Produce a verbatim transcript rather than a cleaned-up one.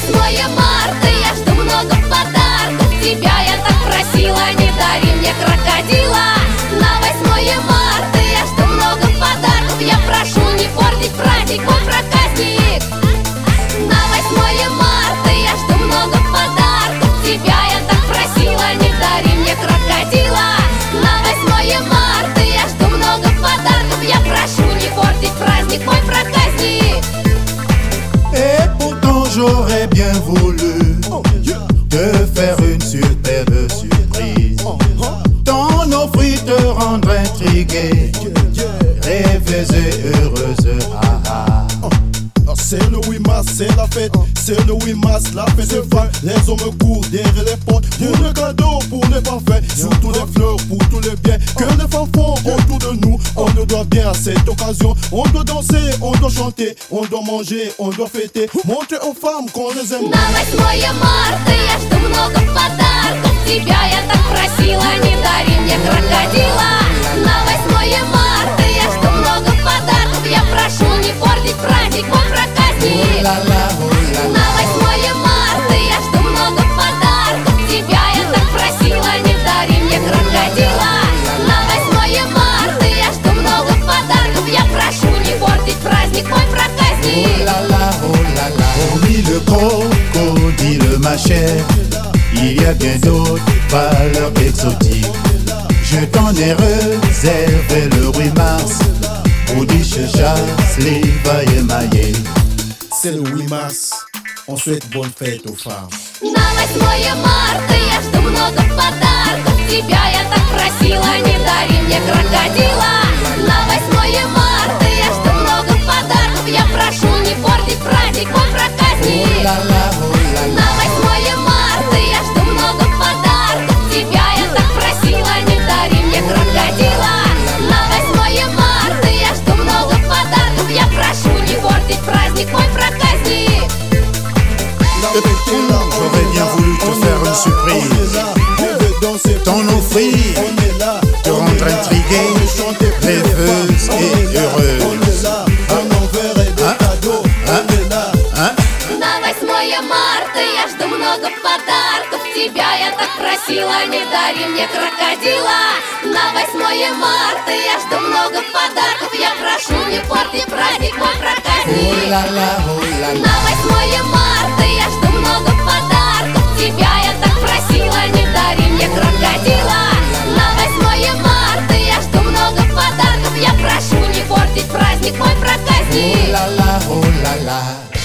восьмое марта я жду много подарков. Тебя я так просила, не дари мне крокодила. На восьмое марта я жду много подарков. Я прошу не портить праздник, мой проказник. На восьмое марта я жду много подарков. Тебя я так просила, не дари мне крокодила. На восьмое марта я жду много подарков. Я прошу не портить праздник, мой проказник. Et pourtant j'aurais bien voulu te faire une superbe surprise, t'en offrir, te rendre intrigué, rêveuse et heureuse. Ah, ah. C'est le huit mars, c'est la fête. C'est le huit mars, la fête se fait. Les hommes courent derrière les portes pour le cadeau, pour les parfaits, surtout les fleurs, pour tous les biens que les femmes font autour de nous. On ne doit bien à cette occasion. On doit danser, on doit chanter, on doit manger, on doit fêter, montrer aux femmes qu'on les aime. На восьмое марта я жду много подарков. Тебя я так просила, не дари мне крокодила. На восьмое марта я жду много подарков. Я прошу не портить праздник, мой проказник. На восьмое марта я жду много подарков. Тебя я так просила, не дари мне крокодила. На восьмое марта я жду много подарков. Я прошу не портить праздник, мой проказник. Hormis le crocodile, ma chère, il y a bien d'autres valeurs exotiques. Je t'en ai réservé le huit mars, Boudiche, chasse, l'évaille émaillé. C'est le huit mars, on souhaite bonne fête aux femmes. На восьмое марта я жду много подарков. Тебя я так просила, не дари мне крокодила. На восьмое марта я жду много подарков. Я прошу не портить праздник, мой проказник. На восьмое марта я жду много подарков. Тебя я так просила, не дари мне крокодила. На восьмое марта я жду много подарков. Я прошу не портить праздник, мой проказник. J'aurais bien voulu te faire une surprise, t'en offrir, te rendre intrigué, rêveuse et heureuse. На восьмое марта я жду много подарков. Тебя я так просила, не дари мне крокодила. На восьмое марта я жду много подарков. Я прошу не портить праздник, мой проказник. На восьмое марта я жду много подарков. Тебя я так просила, не дари мне крокодила. На восьмое марта я жду много подарков. Я прошу не портить праздник, мой проказник. Oh la la, oh la la.